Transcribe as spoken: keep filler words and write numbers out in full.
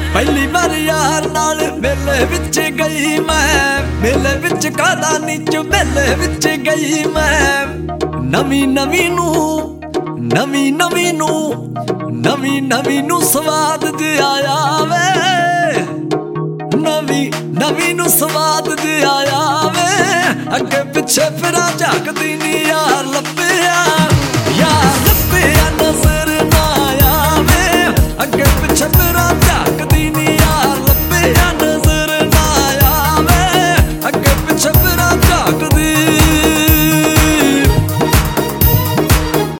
पहली बार यार नाल मेले विच गई मैं, मेले विच कादा नीच मेले विच गई मैं। नवी नवी नू नवी नवी नू नवी नवी नू स्वाद ज आया वे, नवी नवी नू स्वाद ज आया वे। अगे पिछे फिरा झाकदी नी यार लभया